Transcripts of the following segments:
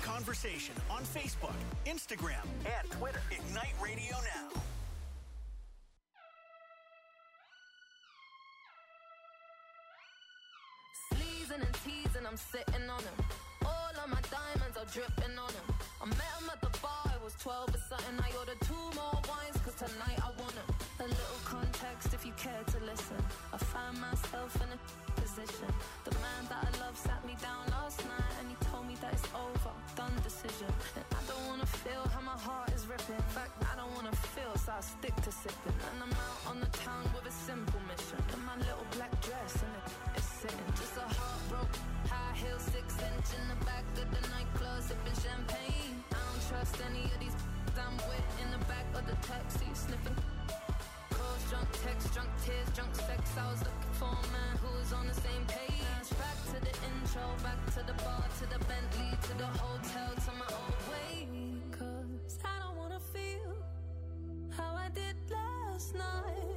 conversation on Facebook, Instagram, and Twitter. Ignite Radio Now. Sleazing and teasing, I'm sitting on him. All of my diamonds are dripping on him. I met him at the bar, I was 12 or something. I ordered 2 more wines, cause tonight I want him. A little context if you care to listen. I found myself in a position. The man that I love sat me down last night and he told me that it's over, done decision. And I don't wanna feel how my heart is ripping. In fact, I don't wanna feel, so I stick to sipping. And I'm out on the town with a simple mission. In my little black dress and it's sitting. Just a heartbroken, high heel, 6-inch in the back of the nightclub, sipping champagne. I don't trust any of these I'm with in the back of the taxi, sniffing calls, drunk texts, drunk tears, drunk sex. I was looking for a man who was on the same page. Back to the intro, back to the bar, to the Bentley, to the hotel, to my old way. Cause I don't wanna feel how I did last night.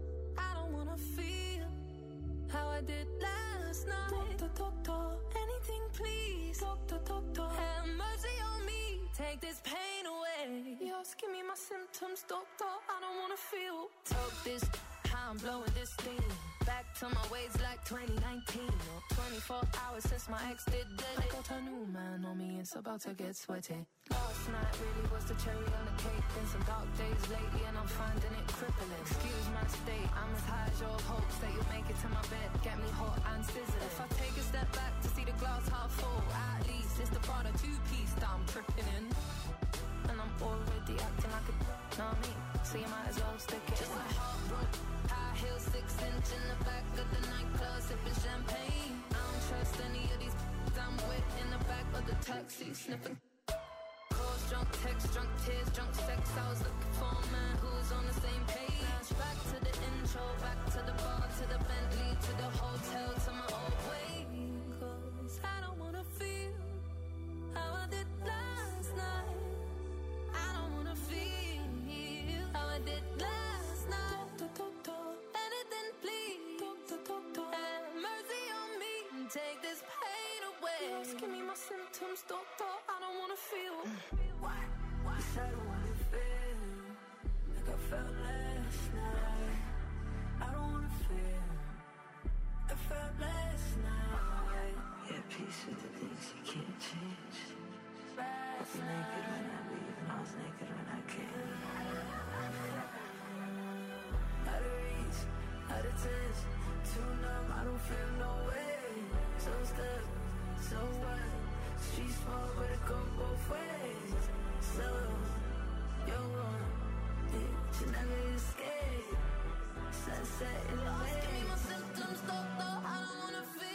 I don't wanna feel how I did last night. Doctor, anything please. Doctor, have mercy on me. Take this pain away. You're asking me my symptoms, doctor. I don't wanna feel. Talk this, how I'm blowing this thing. Back to my ways like 2019. 24 hours since my ex did dead. I got a new man on me, it's about to get sweaty. Last night really was the cherry on the cake. Been some dark days lately and I'm finding it crippling. Excuse my state, I'm as high as your hopes that you'll make it to my bed. Get me hot and sizzling. If I take a step back to see the glass half full, at least it's the Prada 2-piece that I'm tripping in. And I'm already acting like a know what I mean? So you might as well stick it. Just a heartbroken, high heel, 6-inch in the back of the nightclub, sipping champagne. I don't trust any of these I'm with in the back of the taxi, sniffing calls, drunk texts, drunk tears, drunk sex. I was looking for a man who was on the same page. Back to the intro, back to the bar, to the Bentley, to the hotel, to my old way. Cause I don't wanna feel how I did last night. I don't wanna feel how I did last night. Anything please. Have mercy on me and take this pain away. You're asking me my symptoms, doctor. I don't wanna feel. What? Yes, I don't wanna feel like I felt last night. I don't wanna feel I felt last night. Yeah, peace with the things you can't change. I was naked when I leave and I was naked when I came. Out of reach, out of touch, too numb, I don't feel no way. So stuck, so what? Street small, but it go both ways. So, you're wrong, but you never escape. Sunset in the way. Give me my symptoms, doctor. I don't wanna feel.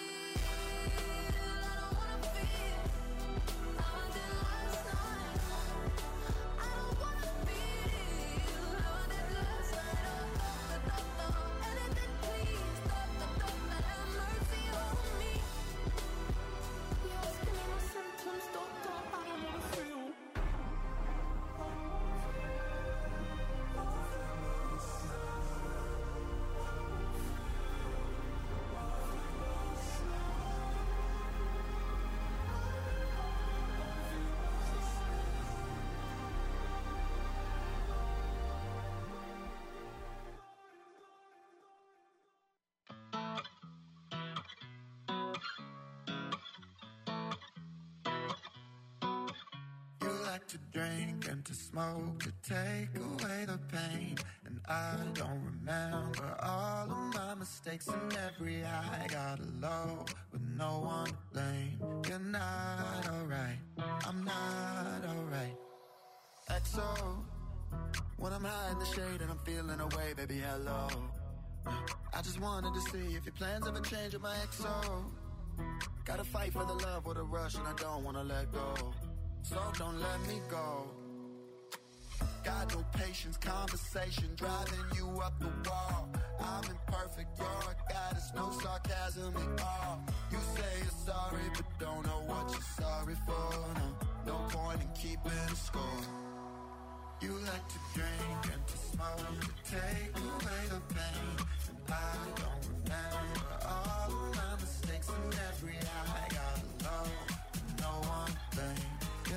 To drink and to smoke to take away the pain. And I don't remember all of my mistakes and every high. Got low with no one to blame. You're not alright, I'm not alright. XO, when I'm high in the shade and I'm feeling away, baby, hello. I just wanted to see if your plans ever change with my XO. Gotta fight for the love with a rush and I don't wanna let go. So don't let me go. Got no patience, conversation driving you up the wall. I'm imperfect, you're a goddess, no sarcasm at all. You say you're sorry, but don't know what you're sorry for. No point in keeping score. You like to drink and to smoke to take away the pain. And I don't remember all of my mistakes and every high. Got low, no one to blame.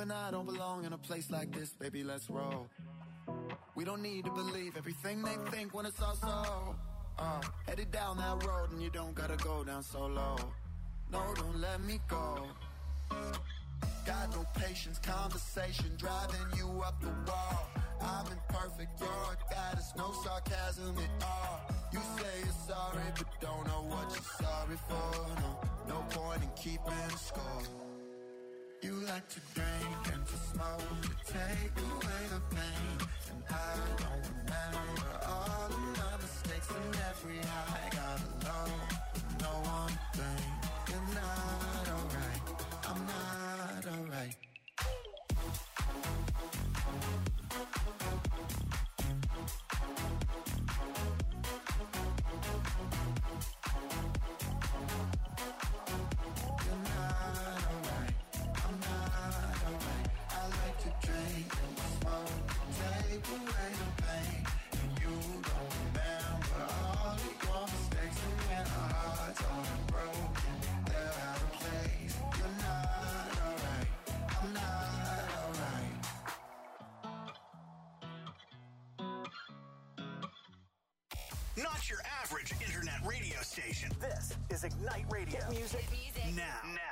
and I don't belong in a place like this, baby, let's roll. We don't need to believe everything they think when it's all so. Headed down that road and you don't gotta go down so low. No, don't let me go. Got no patience, conversation driving you up the wall. I'm imperfect, you're a goddess, no sarcasm at all. You say you're sorry, but don't know what you're sorry for. No point in keeping score. You like to drink and to smoke to take away the pain. And I don't remember all of my mistakes and every high. Gotta know one thing, you're not alright. I'm not alright. Not your average internet radio station. This is Ignite Radio. Get music now.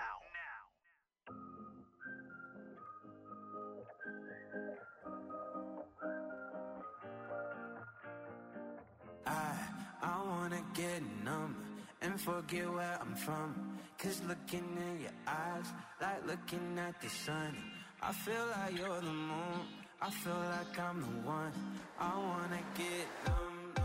I wanna get numb and forget where I'm from. Cause looking in your eyes, like looking at the sun. I feel like you're the moon, I feel like I'm the one. I wanna get numb.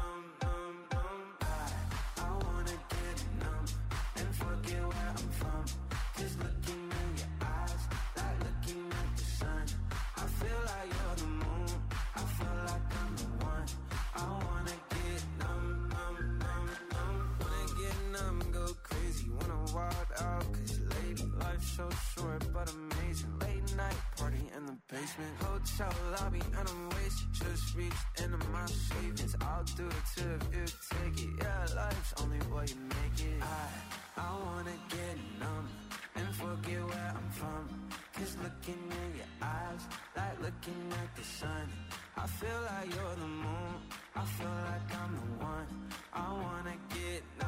So short but amazing. Late night party in the basement. Hotel lobby and I'm wasted. Just reached into my savings. I'll do it too if you take it. Yeah, life's only what you make it. I wanna get numb and forget where I'm from. Cause looking in your eyes, like looking at the sun. I feel like you're the moon, I feel like I'm the one. I wanna get numb.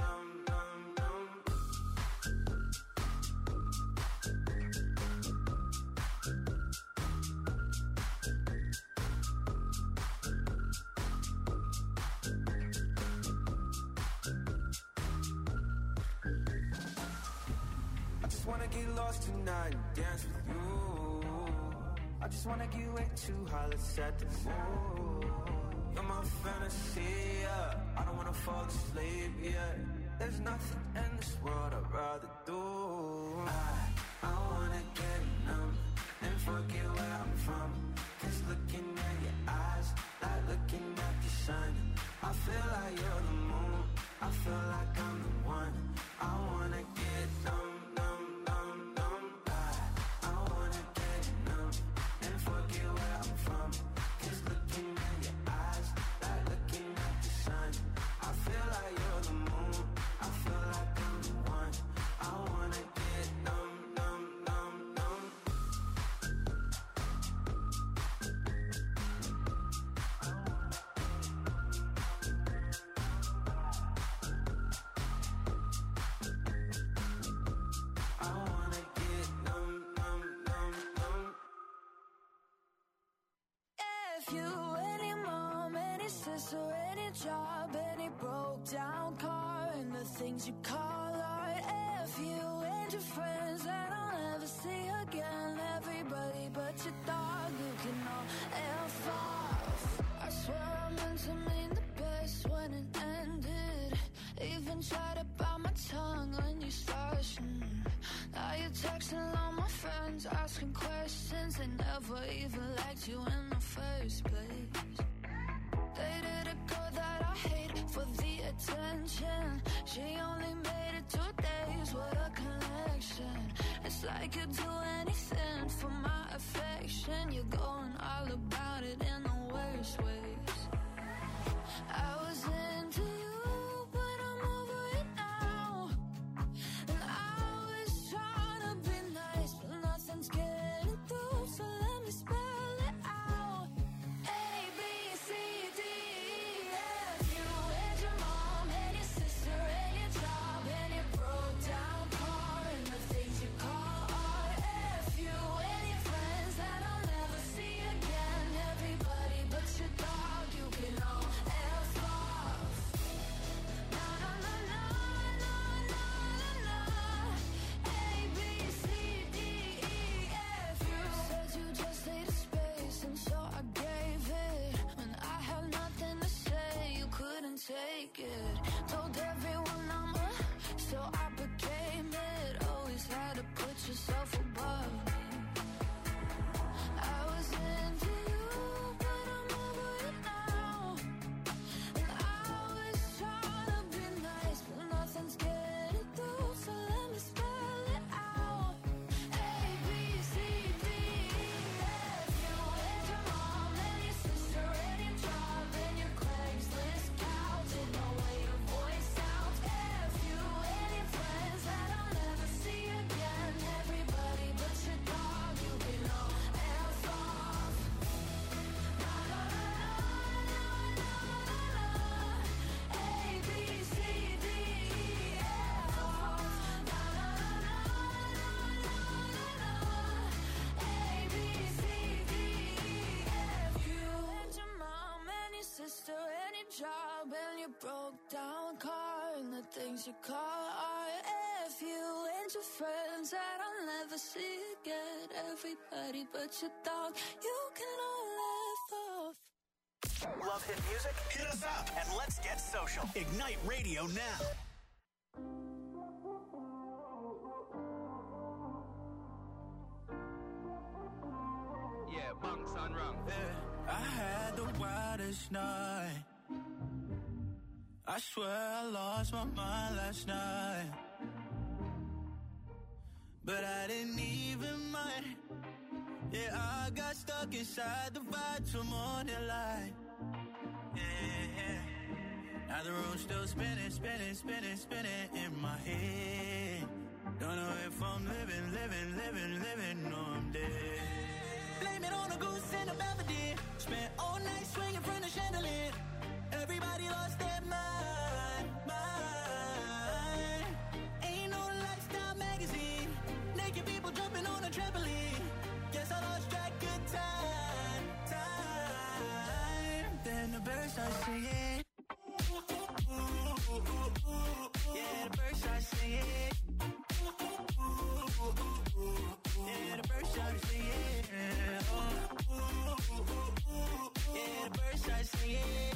Wanna get lost tonight and dance with you. I just wanna get way too high, let's set the mood. You're my fantasy, yeah. I don't wanna fall asleep, yeah. There's nothing in this world I'd rather do. I wanna get numb and forget where I'm from. Cause looking at your eyes, like looking at the sun. I feel like you're the moon, I feel like I'm the one. I wanna get numb. Job, any broke down car, and the things you call art. If you and your friends that I'll never see again, everybody but your dog, you can all F off. I swear I meant to mean the best when it ended. Even tried to bite my tongue when you started. Now you're texting all my friends, asking questions. They never even liked you in the first place. Dated a girl that I hate for the attention. She only made it 2 days, what a connection. It's like you'd do anything for my affection. You're going all about it in the worst ways. I was into you, but I'm over it now. And I was trying to be nice, but nothing's getting through. take it. Told everyone I'm a, so I became it. Always had to put yourself above me. I was into you, but I'm over it now. And I was trying to be nice, but nothing's getting through, so let me spell it out. A, B, C, D, E, F. You and your mom and your sister and your job and your Craigslist couch. Didn't know where your voice sounds. F, you and your friends that I'll never see again. Everybody but your dog, you can all F off. Na na na na na na na. A, B, C, D, E, F off. Na na na na na na na. A, B, C, D, E, F. You and your mom and your sister and your job and your broke down car and the things you call art. F you and your friends that I'll never see again. Everybody but your dog, you can all laugh off. Love hit music? Hit us up and let's get social. Ignite Radio now. Yeah, bunks on wrong. I had the wildest night. I swear I lost my mind last night. But I didn't even mind. Yeah, I got stuck inside the vibe till morning light. Yeah. Now the room's still spinning, spinning, spinning, spinning in my head. Don't know if I'm living, or I'm dead. Blame it on a goose and a Belvedere. Spent all night swinging from the chandelier. Everybody lost their mind. Ain't no lifestyle magazine. Naked people jumping on a trampoline. Guess I lost track of time. Then the birds start singing. Yeah, the birds start singing. Yeah, the birds start singing. Yeah, the birds start singing.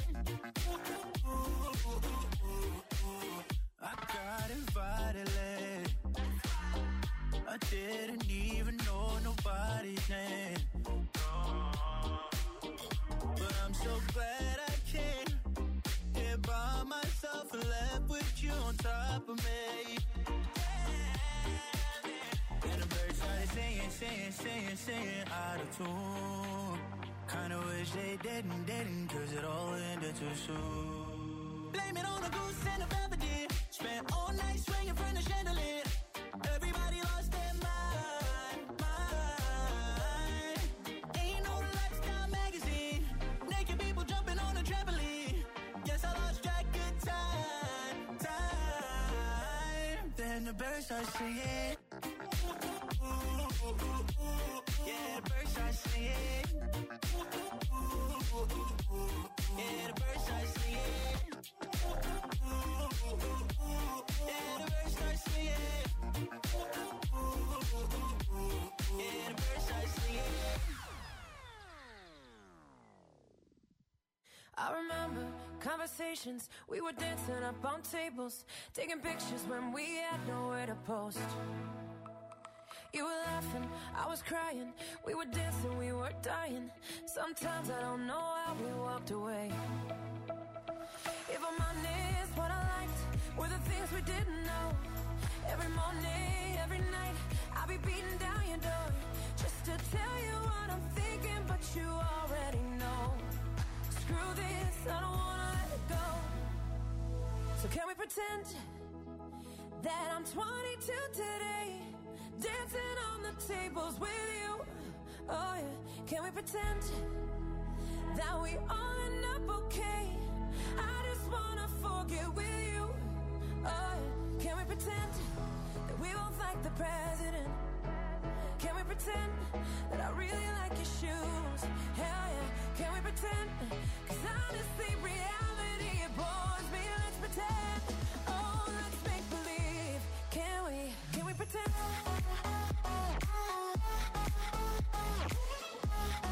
I got invited late. I didn't even know nobody's name. But I'm so glad I came here by myself and left with you on top of me. And the birds started singing out of tune. Kinda wish they didn't, cause it all ended too soon. Blame it on a goose and a Belvedere. Spent all night swinging from the chandelier. Everybody lost their mind. Ain't no lifestyle magazine. Naked people jumping on a trampoline. Guess I lost track of time. Then the birds start singing. Yeah, the birds start singing. Yeah, the birds start singing. Yeah, the birds start singing. Yeah, the birds start singing. I remember conversations, we were dancing up on tables, taking pictures when we had nowhere to post. You were laughing, I was crying, we were dancing, we were dying. Sometimes I don't know how we walked away. If I'm honest, what I liked were the things we didn't know. Every morning, every night, I'll be beating down your door just to tell you what I'm thinking, but you already know. Screw this, I don't wanna let it go. So can we pretend that I'm 22 today, dancing on the tables with you? Oh yeah, can we pretend that we all end up okay? I just wanna forget with you. Oh yeah, can we pretend that we both like the president? Can we pretend that I really like your shoes? Hell yeah, can we pretend? Cause honestly, reality, it bores me. Let's pretend. Oh, let's make believe. Can we pretend?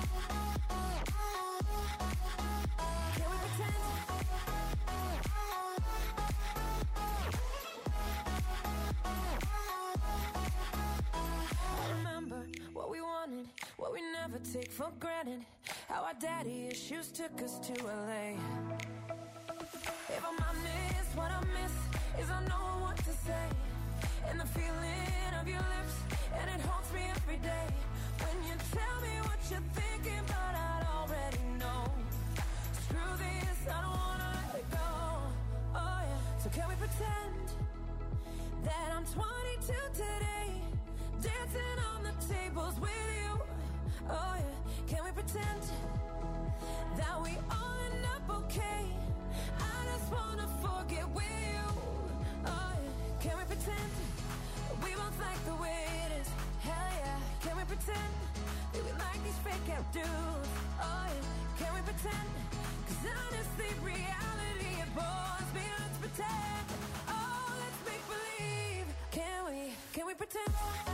Can we pretend? take for granted how our daddy issues took us to LA. If I'm honest, what I miss is I know what to say, and the feeling of your lips, and it haunts me every day. When you tell me what you're thinking, but I already know. Screw this, I don't wanna let it go. Oh yeah, so can we pretend that I'm 22 today, dancing on the tables with you? Oh yeah, can we pretend that we all end up okay? I just wanna forget with you. Oh yeah, can we pretend we both like the way it is? Hell yeah, can we pretend that we like these fake out dudes? Oh yeah, can we pretend? 'Cause honestly, reality it bores me. Let's pretend. Oh, let's make believe. Can we pretend?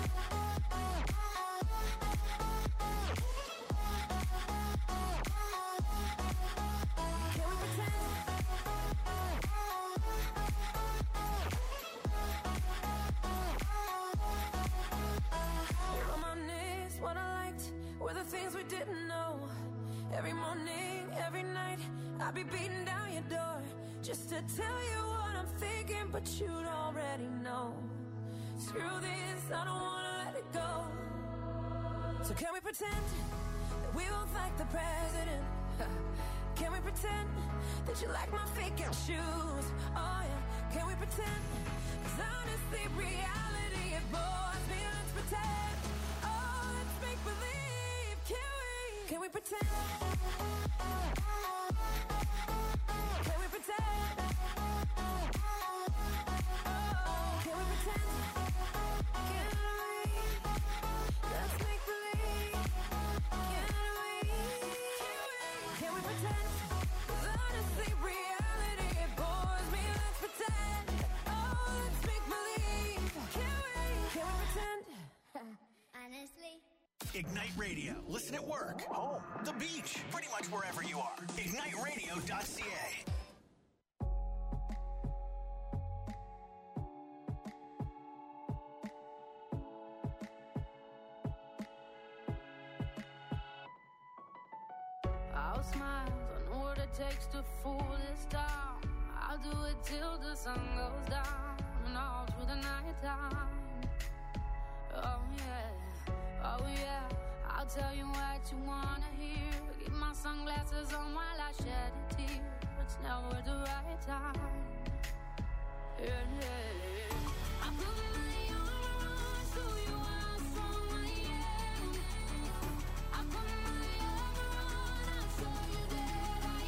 What I liked were the things we didn't know. Every morning, every night, I'd be beating down your door just to tell you what I'm thinking, but you'd already know. Screw this, I don't wanna let it go. So can we pretend that we both like the president? Can we pretend that you like my fake out shoes? Oh yeah, can we pretend? 'Cause honestly, reality it bores me. Let's pretend. Make believe, can we pretend? Can we pretend? Can we pretend? Can we? Let's make believe. Can we pretend? 'Cause honestly, reality it bores me. Let's pretend. Oh, let's make believe. Can we pretend? Honestly. Ignite Radio. Listen at work, home, the beach, pretty much wherever you are. IgniteRadio.ca. I'll smile, I know what it takes to fool this town. I'll do it till the sun goes down and all through the night time. Oh yeah, oh yeah, I'll tell you what you wanna hear. Keep my sunglasses on while I shed a tear. It's never the right time. Yeah, yeah. I put my armor on, show you how strong I am. I put my armor on, I'll show you that I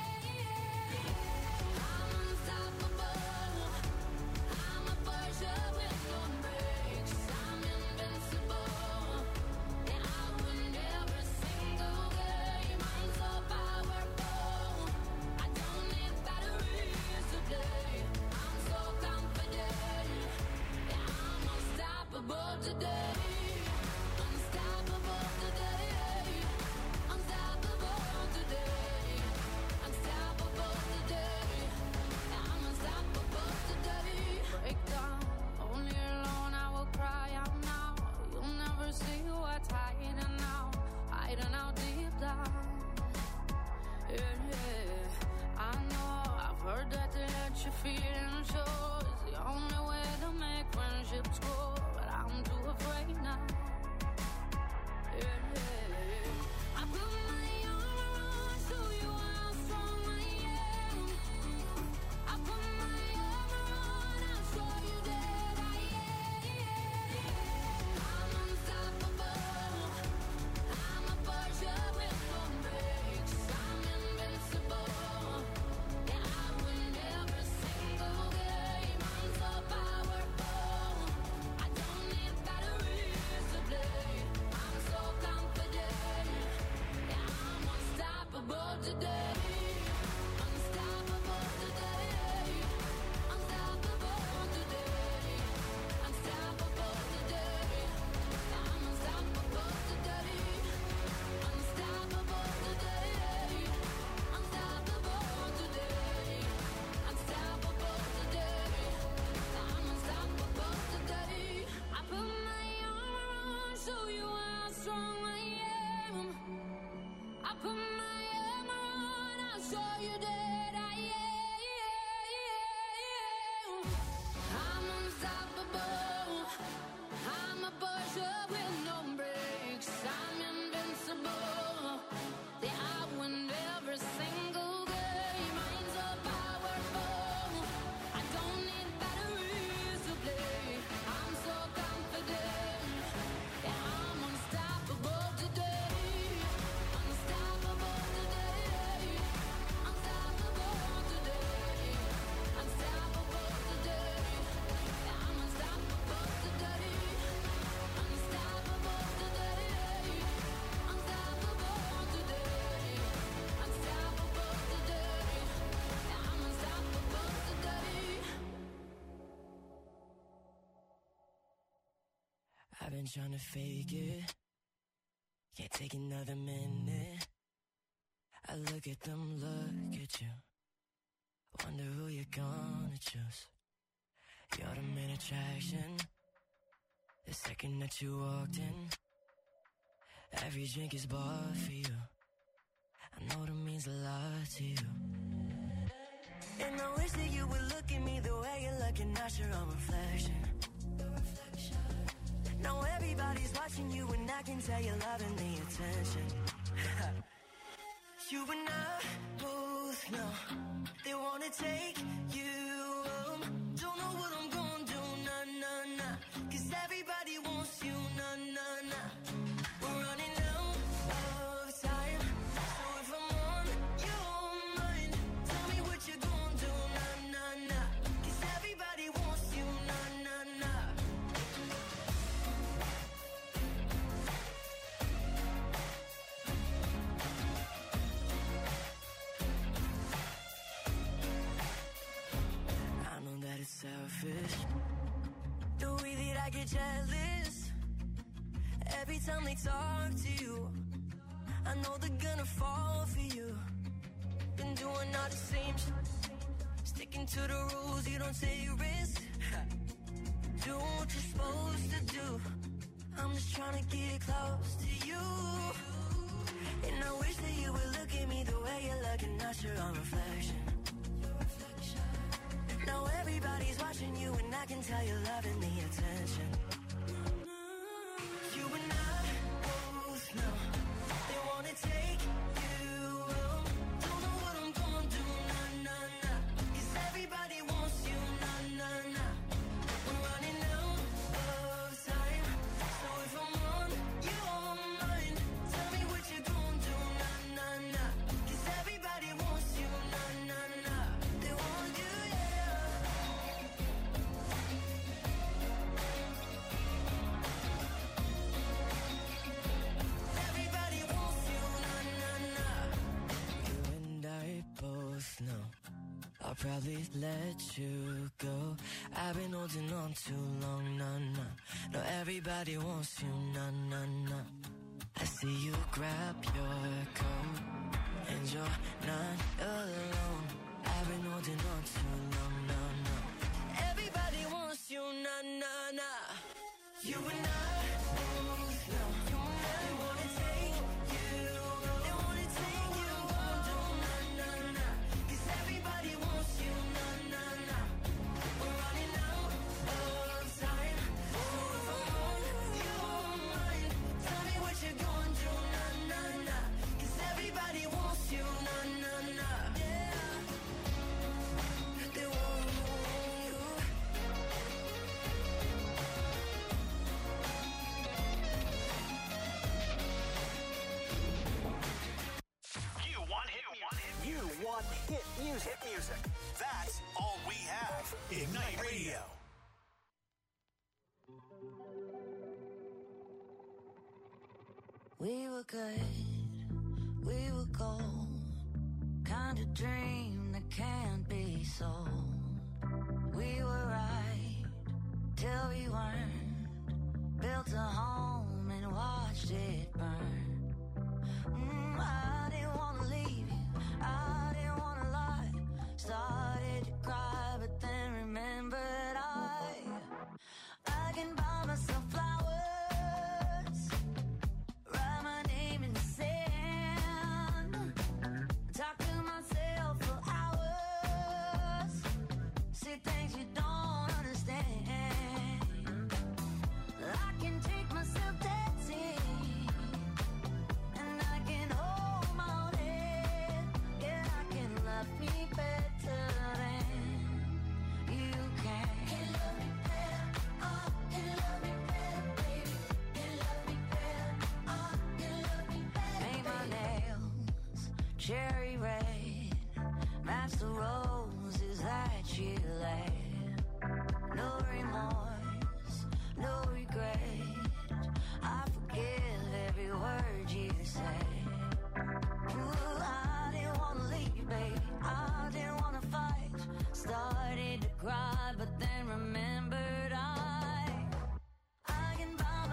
am. I'm unstoppable. I'm a Persia with no brakes. I'm invincible, and I win every single game. I'm so powerful, I don't need batteries today. I'm so confident. I've been trying to fake it. Can't take another minute. I look at them, look at you. Wonder who you're gonna choose. You're the main attraction. The second that you walked in, every drink is bought for you. I know that means a lot to you. And I wish that you would look at me the way you're looking at your own reflection. Now everybody's watching you and I can tell you're loving the attention. You and I both know they wanna take you home. Don't know what I'm gonna do, nah, nah, nah. Cause everybody wants you, nah, nah, nah. We're running out of time. So if I'm on your mind, tell me what you're gonna do, nah, nah, nah. Cause everybody wants you, nah, nah, nah. It's selfish, the way that I get jealous every time they talk to you. I know they're gonna fall for you. Been doing all the same shit, sticking to the rules, you don't take risks. Do what you're supposed to do. I'm just trying to get close to you. And I wish that you would look at me the way you're looking at your own reflection. Now everybody's watching you and I can tell you're loving the attention. You and I both know they wanna take you home. Don't know what I'm gonna do, nah, nah, nah. Cause everybody wants you, nah, nah, nah. We're running out of time. So if I'm on your mind, tell me what you're gonna do, nah, nah, nah. Cause everybody wants you, nah, nah, nah. They want you, yeah. Everybody wants you, nah, nah, nah. You and I both know I'll probably let you go. I've been holding on too long, nah, nah. No, everybody wants you, nah, nah, nah. I see you grab your coat and you're not alone. I've been holding on too long, nah, nah. Everybody wants you, nah, nah, nah. You and I both know they wanna take you, they wanna take you home, nah, nah, nah. Cause everybody wants you, nah, nah, nah. We're running out of time. So if I'm on your mind, tell me what you're gonna do, nah, nah, nah. Cause everybody wants you, nah, nah, nah. Yeah. They want you. You want hit music. Hit music. That's all we have. Ignite Radio. We were good, we were gold. Kind of dream that can't be sold. We were right till we weren't. Built a home and watched it burn. I didn't want to leave you, I didn't want to lie. Started to cry, but then remembered I can buy myself flowers, write my name in the sand, talk to myself for hours, say things you don't understand. I can take myself dancing, and I can hold my own head. Yeah, I can love me better than you can. Can love me better, oh, can love me better, baby. Can love me better, oh, can love me better. Paint my nails cherry red, match the roses that you laid. No remorse, no regret. I forgive every word you say. Ooh, I didn't want to leave, baby. I didn't want to fight. Started to cry, but then remembered I can buy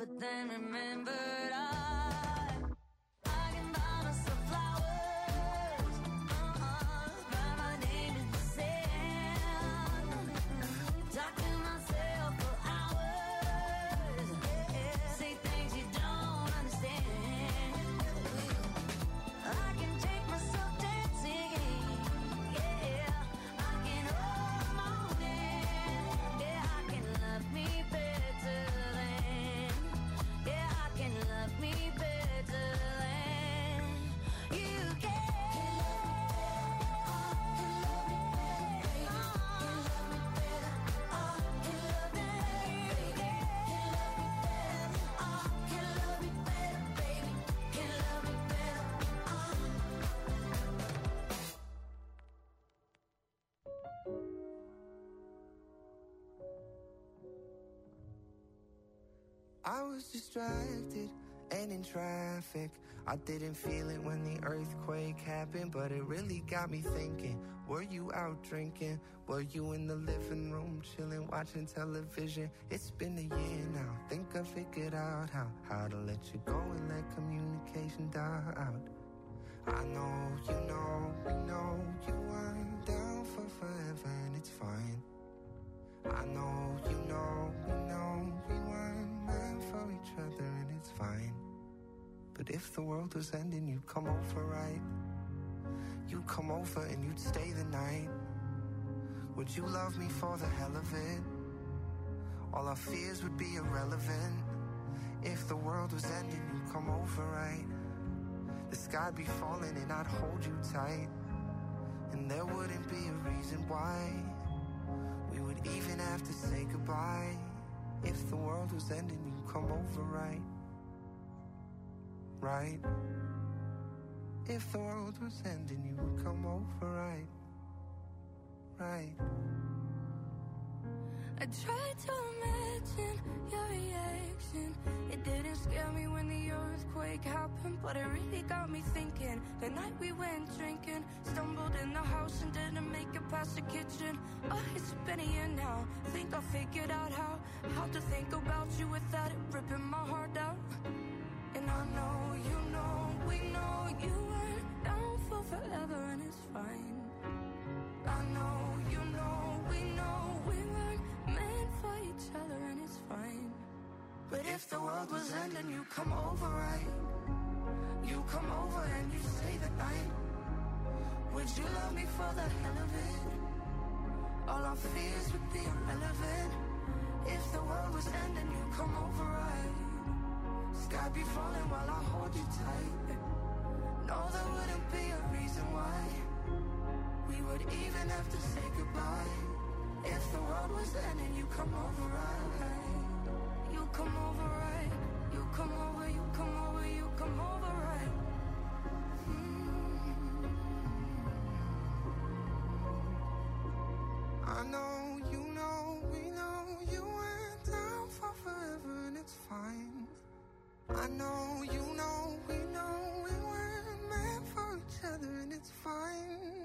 but then remembered I can buy myself flowers, write my name in the sand, talk to myself for hours, say things you don't understand. I can take myself dancing, I can hold my own hand, I can love me better than, I can love me better than you can. I was distracted and in traffic. I didn't feel it when the earthquake happened, but it really got me thinking. Were you out drinking? Were you in the living room chilling, watching television? It's been a year now. Think I figured out how to let you go and let communication die out. I know, you know, we know you weren't down for forever, and it's fine. I know, you know, we know we weren't meant for each other, and it's fine. But if the world was ending, you'd come over, right? You'd come over and you'd stay the night. Would you love me for the hell of it? All our fears would be irrelevant. If the world was ending, you'd come over, right? The sky'd be falling and I'd hold you tight, and there wouldn't be a reason why we would even have to say goodbye. If the world was ending, you'd come over, right? Right? If the world was ending, you would come over, right? Right? I tried to imagine your reaction. It didn't scare me when the earthquake happened, but it really got me thinking. The night we went drinking, stumbled in the house and didn't make it past the kitchen. Oh, it's been a year now. Think I figured out how to think about you without it ripping my heart out. And I know, you know, we know you weren't down for forever, and it's fine. I know, you know, we know we weren't meant for each other, and it's fine. But if the world was ending, you come over, right? You come over and you stay the night. Would you love me for the hell of it? All our fears would be irrelevant. If the world was ending, you come over, right? Sky be falling while I hold you tight. No, there wouldn't be a reason why we would even have to say goodbye. If the world was ending, you come over, right? You come over, right? You come over, you come over, you come over, right? I know, you know, we know you went down for forever, and it's fine. I know, you know, we know we weren't meant for each other, and it's fine.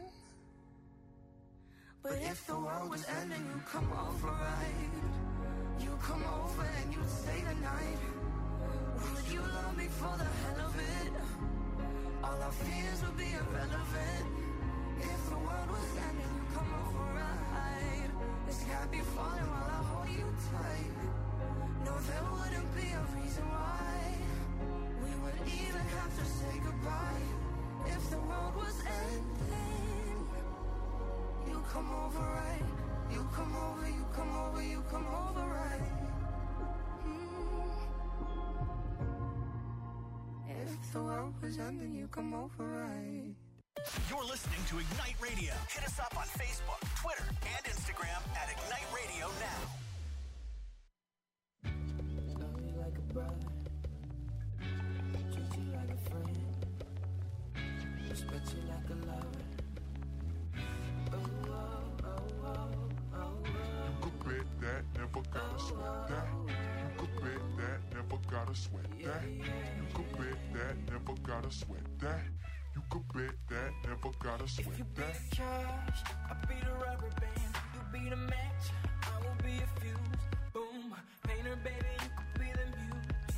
But if the world was ending, you come over, right? You come over and you'd stay the night. Would you love me for the hell of it? All our fears would be irrelevant. If the world was ending, you come over, right? The sky be falling while I hold you tight. No, there wouldn't be a reason why we would even have to say goodbye. If the world was ending, you come over, right? You come over, you come over, you come over, right? If the world was ending, you come over, right? You're listening to Ignite Radio. Hit us up on Facebook, Twitter, and Instagram at Ignite Radio Now. Love you like a brother, treat you like a friend, respect you like a lover. Oh, oh, oh, oh, oh. You could bet that, never gotta sweat that. You could bet that, never gotta sweat that. You could bet that, never gotta sweat that. You could bet that, never gotta sweat that. If you be the cash, I'll be the rubber band. You be the match, I will be a fuse. Boom, painter, baby, you could be the muse.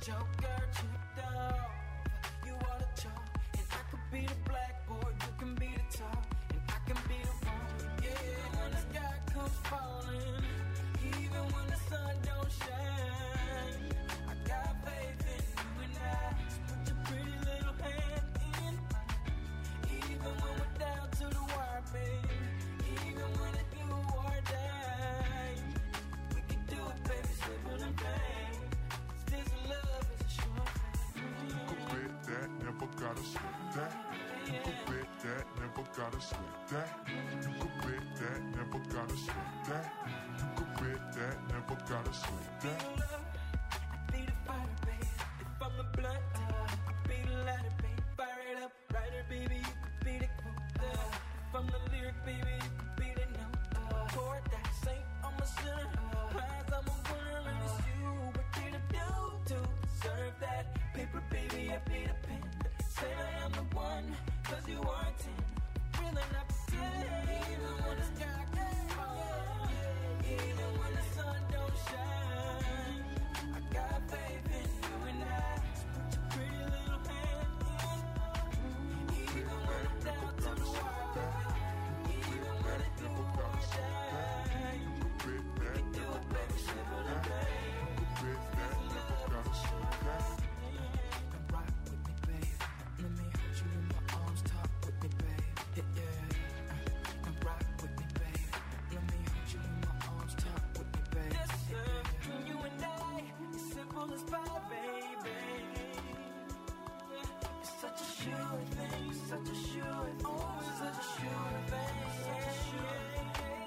joker, tricked off. You are the chalk, and I could be the blackboard, you can be the top, and I can be the wrong. Yeah, when the sky comes falling, even when the sun don't shine, I got faith in you and I. So put your pretty little hand in mine. Even when we're down to the wire, babe. Even when it's do or die, we can do it, baby, simple and plain. This love is a short thing. You could bet that, never gotta sweat that. You could bet that, never gotta sweat that. You could bet that, never gotta sweat that. You could bet that, never gotta sweat that. I be the fighter, babe. If I'm a blunt, I be the lighter, babe. Fire it up, writer, baby, you could be the quote. If I'm the lyric, baby, you could be the note. Chord that saint, I'm a sinner. Prize, I'm a winner, and it's you. What did I do to deserve that? Paper, baby, I be the pen. Say that I'm the one, cause you are 10. Really not pretend. Even when the sky gets falling, even when the sun don't shine, I got faith in you and I. So put your pretty little hand in. Even when I'm down to the wire, even when it do or die, we can do it, baby, simple and plain. Bet that, never gotta sweat that. And rock with me, babe. Let me hold you in my arms, talk with me, babe. Yeah. And rock with me, babe. Let me hold you in my arms, talk with me, babe. Yes, sir. You and I, it's simple as pie, baby. It's such a sure thing, such a sure thing, such a sure thing, such a sure thing.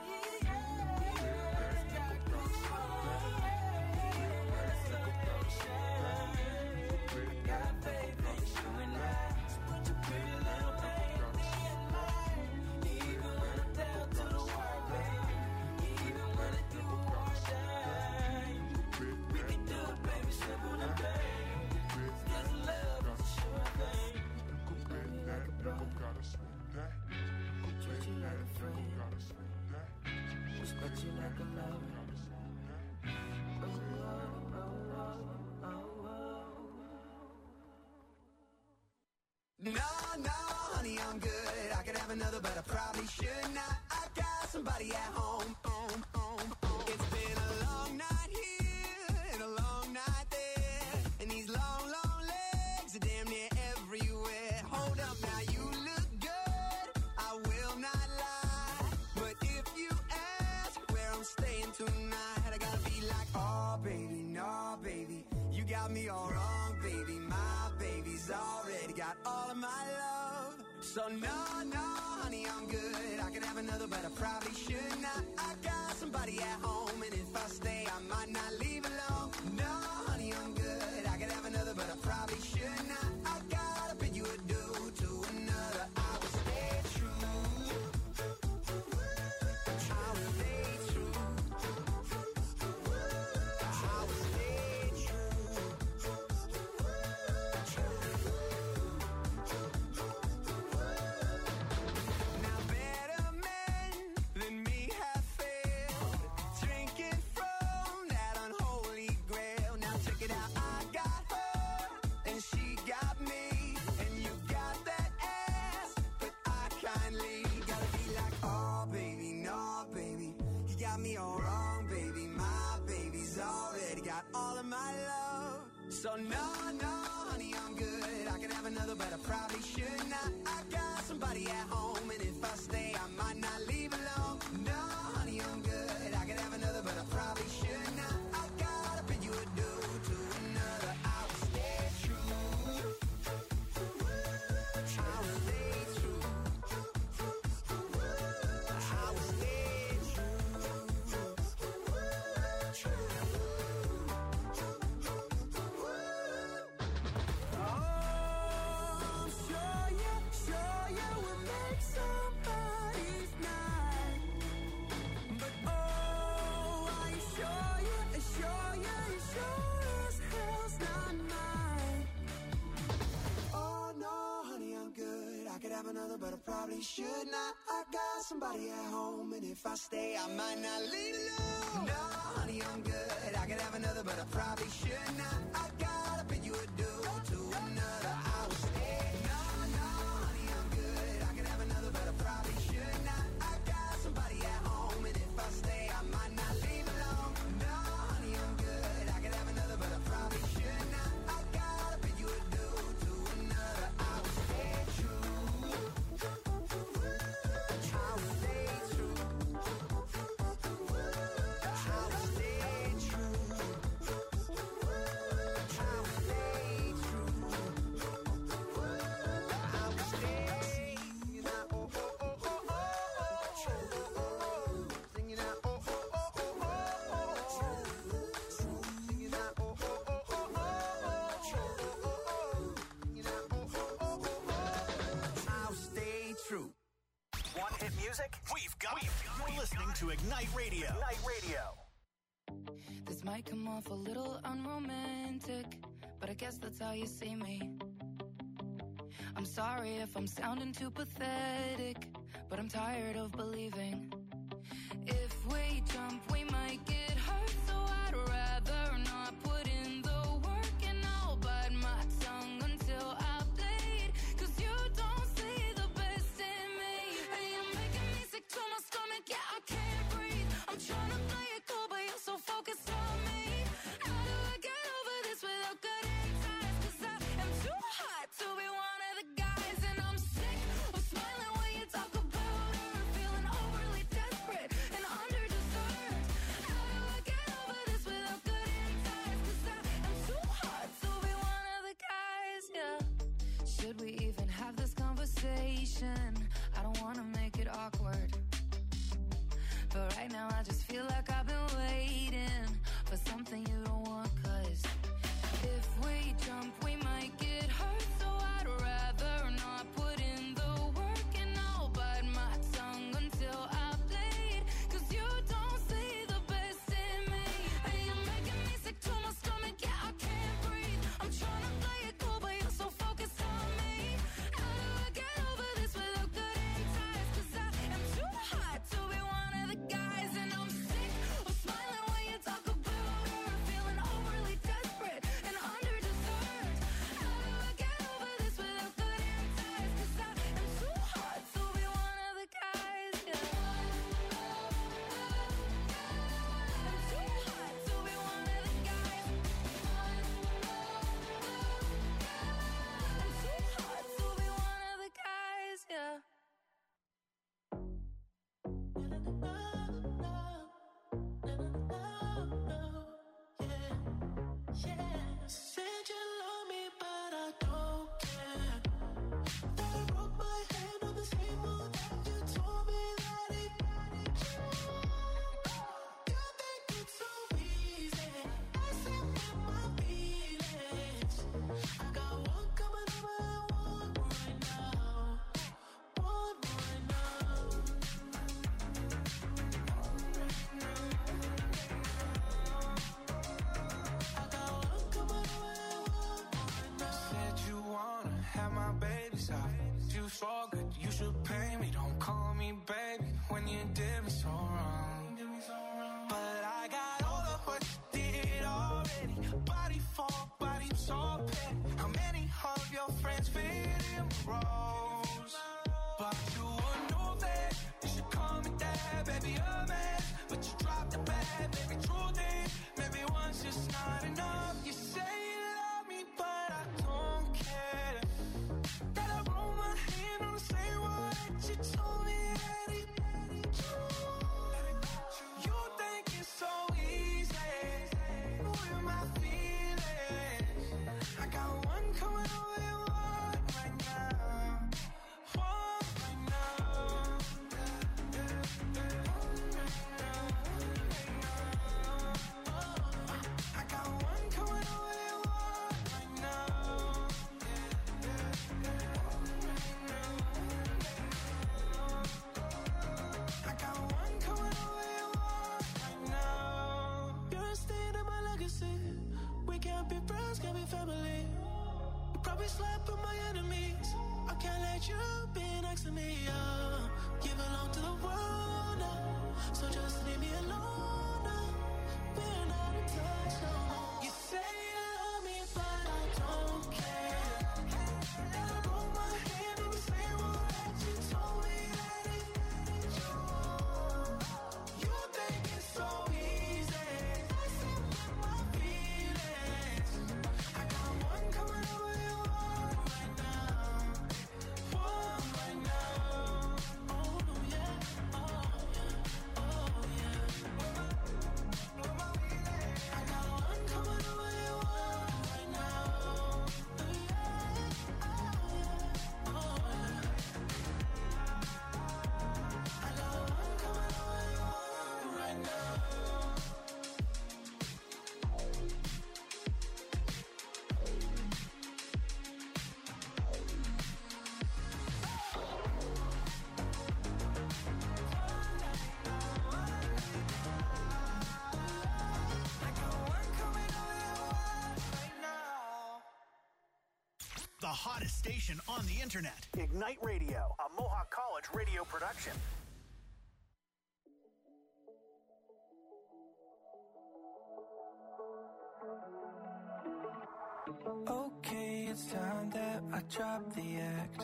Got faith in you and I. So put your pretty little hand in mine. Even when I'm down to the wire, baby. Even when it do or die, we can do it, baby, simple and plain. This love is a sure thing. You could bet that, never gotta sweat that. You could Treat you bet like a that, friend. never gotta sweat that. Respect you like a lover. No, honey, I'm good. I could have another, but I probably should not. I got somebody at home. It's been a long night here and a long night there, and these long, long legs are damn near everywhere. Hold up now, you look good, I will not lie. But if you ask where I'm staying tonight, I gotta be like, oh baby, no baby, you got me all wrong, baby. My baby's already got all of my love. So no, honey, I'm good. I could have another, but I probably should not. I got somebody at home, and if I stay, I might not leave alone. No, honey, I'm good. I could have another, but I probably should not. I gotta bid you adieu to another. I will stay true. I will stay true. I will stay true. Now better men than me have failed, drinking from that unholy grail. Now check it out, I got her and she got me, and you got that ass, but I kindly gotta be like, oh baby, no baby, you got me all wrong, baby. My baby's already got all of my love. So no, honey, I'm good. I could have another, but I probably should not. I got somebody at home, and if I stay, I might not leave alone. No, honey, I'm good. I could have another, but I probably should not. I gotta bid you adieu to another. I will stay true. I will stay true. I will stay true. Oh, I'm sure you will make somebody's night. But oh, are you sure you sure as hell's not mine. Oh no, honey, I'm good. I could have another, but I probably should not. I got somebody at home, and if I stay, I might not leave alone. No, honey, I'm good. I could have another, but I probably should not. I gotta be music? We've got it. You're listening to Ignite Radio. Ignite Radio. This might come off a little unromantic, but I guess that's how you see me. I'm sorry if I'm sounding too pathetic, but I'm tired of believing. If we jump, we might get hurt, so I'd rather not put in the work, and I'll bite my tongue until I bleed, 'cause you don't see the best in me. And you're making me sick to my stomach, yeah, I can't breathe. I'm trying to play it cool, but you're so focused on me. How do I get over this without cutting ties? 'Cause I am too hot to be one of the guys, and I'm sick of smiling when you talk about her, feeling overly desperate and underdeserved. How do I get over this without cutting ties? 'Cause I am too hot to be one of the guys, yeah. Should we even have this conversation? I don't wanna make it awkward, but right now I just feel like I've been waiting for something you don't want, 'cause if we jump, we might get hurt, so I'd rather not put in the work, and I'll bite my tongue until I bleed, 'cause you don't see the best in me. And you're making me sick to my stomach, yeah, I can't breathe. I'm trying to play it cool, but you're so focused on me. How do I get over this without cutting ties? 'Cause I am too hot to be one of the guys, and I'm sick of smiling when you talk about her, feeling overly desperate and underdeserved. How do I get over this without cutting ties? 'Cause I am too hot to be one of the guys, yeah. I'm too hot to be one of the guys. I'm too hot to be one of the guys, yeah. Said you love me, but I don't care. That I broke my hand on the same one that you told me that it. You think it's so easy, messing with my feelings. I got one coming over and one right now. One right now. I got one coming over and one right now. Said you wanna have my baby's eye. You so good, you should pay me. Don't call me baby when you did me so wrong. But I got all of what you did already. Body for body, I'm so petty. How many of your friends fit in the roles? But you would know that you should call me dad, baby, a man. But you dropped the bag, baby, truth is, maybe one's just not enough. You say you love me, but I don't care. That I roll my hand on the same one that you told me that it. You think it's so easy, with my feelings. I got one coming over and one right now. One right now. I got one coming over and one right now. I got one coming over and one right now. You're a stain in my legacy. We can't be friends, can't be family. You probably slept with my enemies. I can't let you be next to me. You belong to the world now, so just leave me alone now. We're not in touch no more. You say you love me, but I don't care. And I broke my hand on the same one that you told me that it. You think it's so easy, messing with my feelings. I got one coming over and one right now. One right now. Oh yeah, oh yeah, oh yeah. I got one The hottest station on the internet. Ignite Radio, a Mohawk College radio production. Okay, it's time that I drop the act.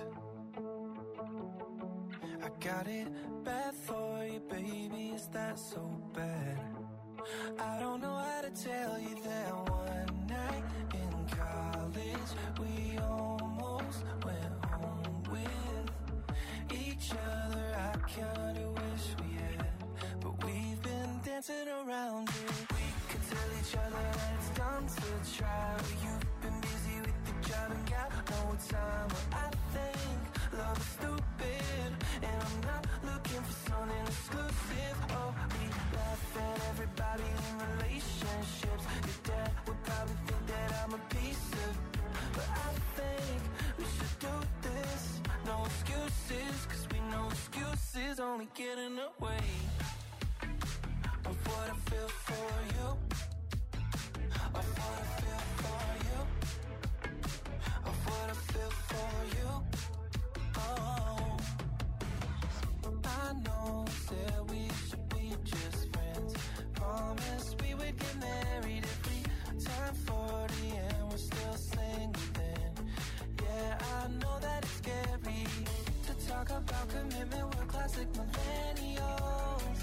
I got it bad for you, baby, is that so bad? I don't know how to tell you that one night in college we almost went home with each other. I kinda wish we had, but we've been dancing around it. We could tell each other that it's done to try, but you've been busy with the job and got no time. Well, I think love is stupid, and I'm not looking for something exclusive. Oh, we laugh at everybody in relationships. Your dad would probably think that I'm a piece of, but I think we should do this. No excuses, cause we know excuses only get in the way of what I feel for you, of what I feel for you, of what I feel for you. Oh, I know that we should be just friends. Promised we would get married if we turn 40 and we're still single then. Yeah, I know that it's scary to talk about commitment, we're classic millennials.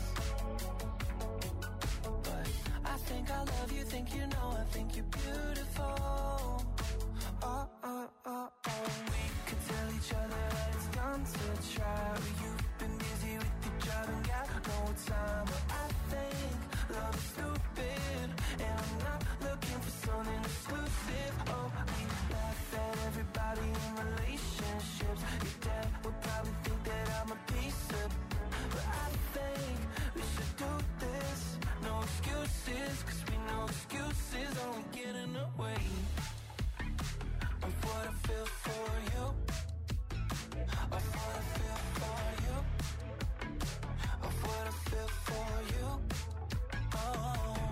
But I think I love you, think you know, I think you're beautiful. Oh, oh, oh, oh. We could tell each other that it's done to try, but you've been busy with your job and got no time. But I think love is stupid, and I'm not looking for something exclusive. Oh, we laugh at everybody in relationships. Your dad would probably think that I'm a piece of, but I think we should do this. No excuses, cause we know excuses only get in the way of what I feel for you, of what I feel for you, of what I feel for you. Oh,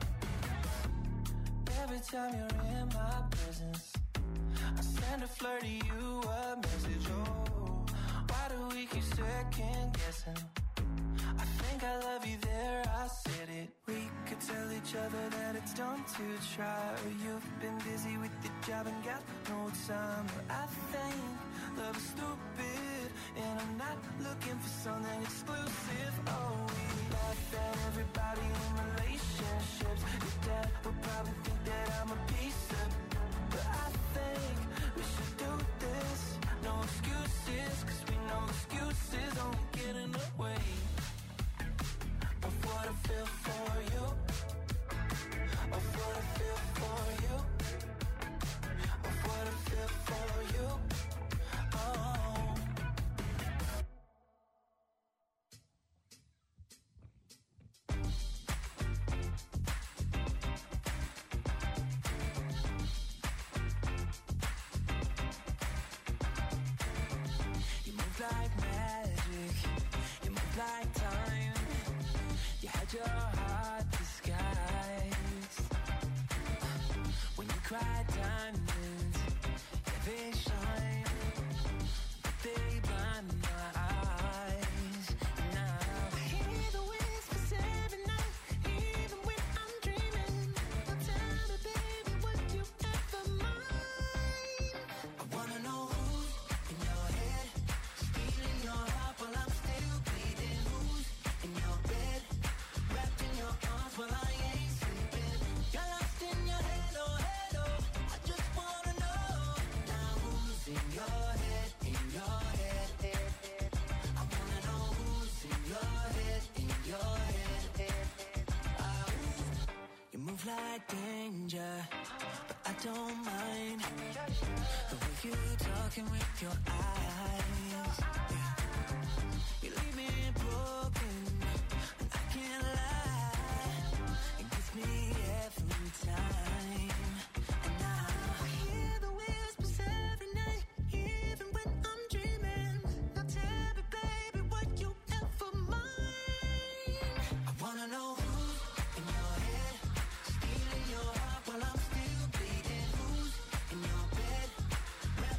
every time you're in my presence, I send a flirt to you a message. Oh, why do we keep second guessing? I think I love you there, I said it. We could tell each other that it's done to try, or you've been busy with your job and got no time. But I think love is stupid, and I'm not looking for something exclusive. Oh, we laugh at everybody in relationships. Your dad would probably think that I'm a piece of, but I think we should do this. No excuses, cause we know excuses only get in the way of what I feel for you, of what I feel for you, of what I feel for you. Oh, you move like magic, you move like time. You had your heart disguised. When you cry diamonds, yeah, they shine, but they blind my eyes. Now I hear the whispers every night, even when I'm dreaming. Now tell me, baby, would you ever mind? I wanna know who's in your head, stealing your heart while I'm still bleeding. Who's in your bed, wrapped in your arms while I ain't sleeping. You're lost in your head, oh, I just wanna know. Now who's in your head, in your head, I wanna know who's in your head, in your head. You move like danger, but I don't mind the way you talking with your eyes. Yeah. You leave me broken, and I can't lie. It gets me every time. And now I hear the whispers every night, even when I'm dreaming. Now tell me, baby, would you ever mind? I wanna know who's in your head, stealing your heart while I'm still bleeding. Who's in your bed,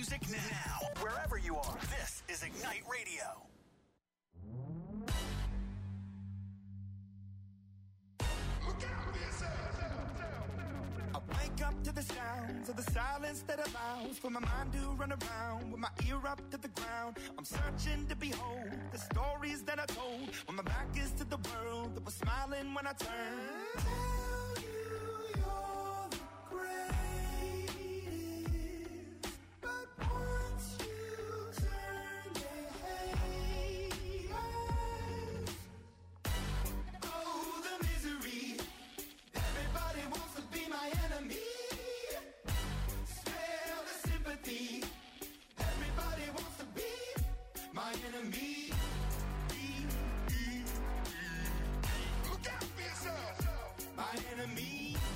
music now. Wherever you are, this is Ignite Radio. I wake up to the sounds of the silence that allows for my mind to run around with my ear up to the ground. I'm searching to behold the stories that I told when my back is to the world that was smiling when I turned. Tell you you're the greatest, but once you turn, they hate us. Oh, the misery. Everybody wants to be my enemy. Smell the sympathy. Everybody wants to be my enemy. Look out for yourself. My enemy.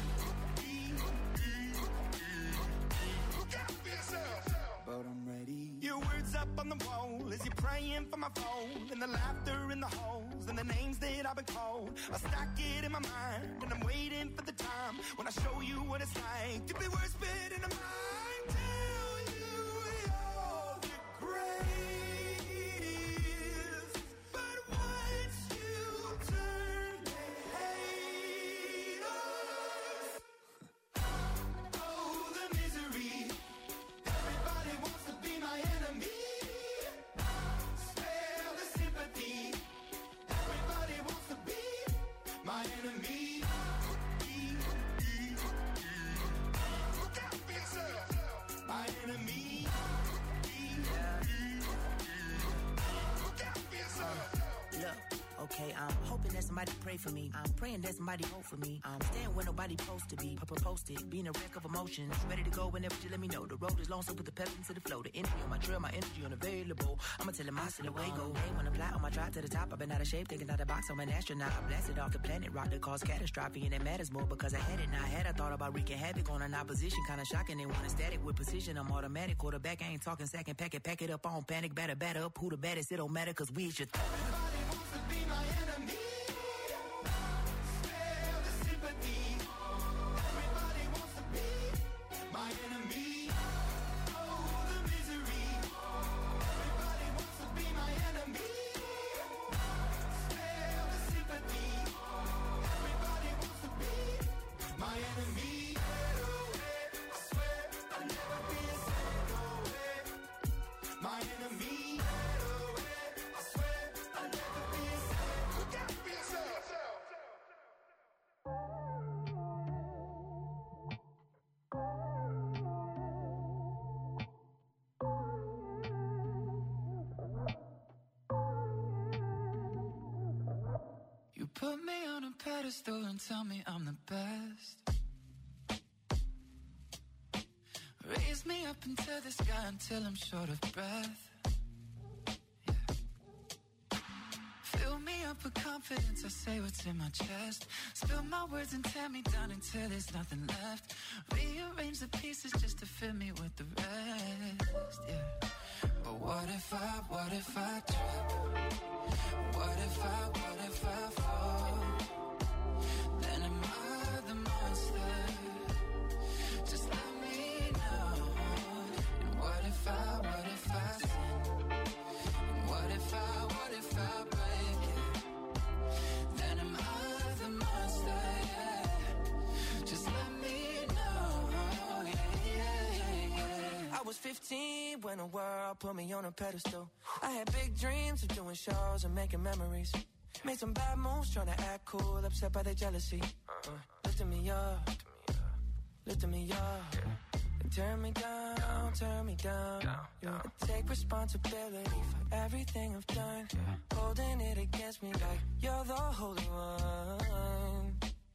Look out for yourself. But I'm ready. Your words up on the wall as you're praying for my phone, and the laughter in the halls and the names that I've been called. I stack it in my mind and I'm waiting for the time when I show you what it's like to be worse fit in a mind. Tell you you're the greatest, but once you turn, they hate us. Oh, the misery. Everybody wants to be my enemy. Spare the sympathy. Everybody wants to be my enemy. Look out for yourself. My enemy. Look out for yourself. Look, okay, I'm hoping that somebody pray for me. I'm praying that somebody hope for me. I'm staying where nobody supposed to be. Posted, being a wreck of emotions. Ready to go whenever you let me know. The road is long, so put the pedal into the flow. The energy on my trail, my energy unavailable. I'ma tell him I still away go. Hey, when I fly on my drive to the top, I've been out of shape, thinking out the box. I'm an astronaut. I blasted off the planet, rock that caused catastrophe, and it matters more because I had it. Now I had I thought about wreaking havoc on an opposition, kinda shocking. They want a static with precision. I'm automatic, quarterback. I ain't talking second, pack it up on panic, batter up. Who the baddest? It don't matter, cause we should. Everybody wants to be my enemy. Spare the sympathy. Everybody wants to be my enemy. Oh, the misery. Everybody wants to be my enemy. Spare the sympathy. Everybody wants to be my enemy. I swear I'll never be a second away. My enemy. I swear I'll never be a second. Look out for yourself. You put me on a pedestal and tell me I'm the best. Raise me up into the sky until I'm short of breath. Yeah. Fill me up with confidence, I say what's in my chest. Spill my words and tear me down until there's nothing left. Rearrange the pieces just to fill me with the rest. Yeah. But what if I trip? What if I fall? Then am I the monster? Just let me know. And what if I sin? And what if I break it? Then am I the monster? Yeah. Just let me know. Yeah. I was 15 when the world put me on a pedestal. I had big dreams of doing shows and making memories. Made some bad moves trying to act cool, upset by the jealousy. Lifting me up, lifting me up. And turn me down, yeah. I take responsibility for everything I've done. Holding it against me like you're the holy one.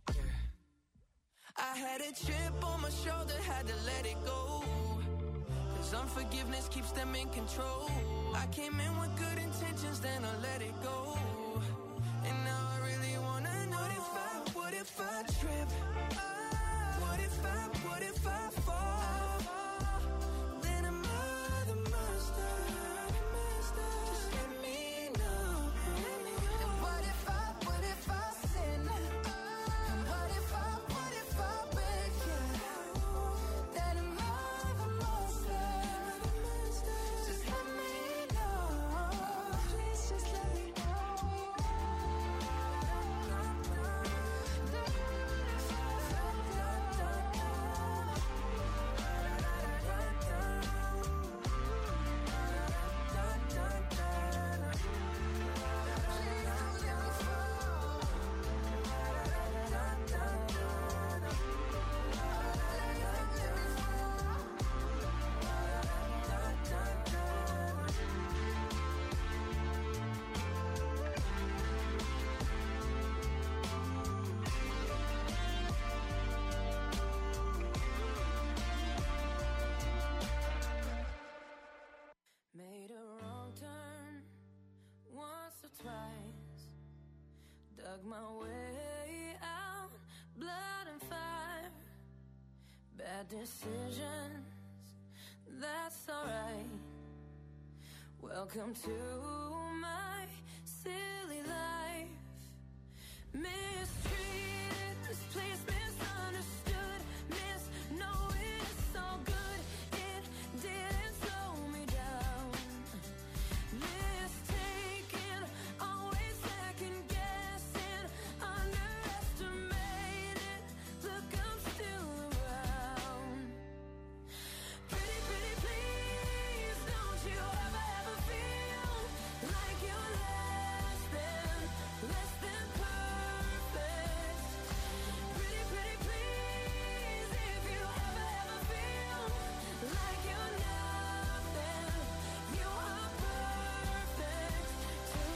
I had a chip on my shoulder, had to let it go. Cause unforgiveness keeps them in control. I came in with good intentions, then I let it go. And now I really wanna know what if I trip? What if I fall? Then am I the monster? Just let me know. And what if I sin? And what if I break? Then am I the monster? my way out, blood and fire, bad decisions, that's alright. Welcome to my silly life.